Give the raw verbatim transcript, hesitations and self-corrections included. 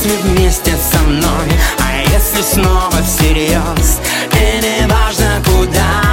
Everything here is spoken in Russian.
если вместе со мной, а если снова всерьез. И не важно куда